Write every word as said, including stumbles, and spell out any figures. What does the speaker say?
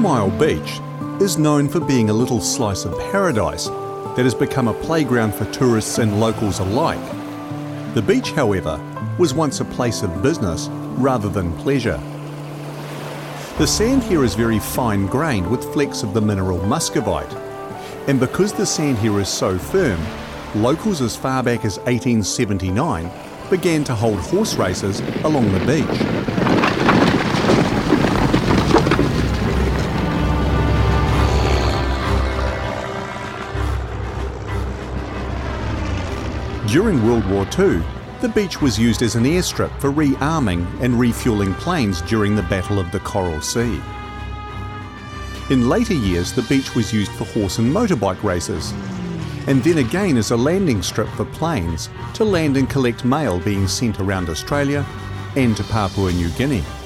Mile Beach is known for being a little slice of paradise that has become a playground for tourists and locals alike. The beach, however, was once a place of business rather than pleasure. The sand here is very fine-grained with flecks of the mineral muscovite, and because the sand here is so firm, locals as far back as eighteen seventy-nine began to hold horse races along the beach. During World War Two, the beach was used as an airstrip for rearming and refuelling planes during the Battle of the Coral Sea. In later years, the beach was used for horse and motorbike races, and then again as a landing strip for planes to land and collect mail being sent around Australia and to Papua New Guinea.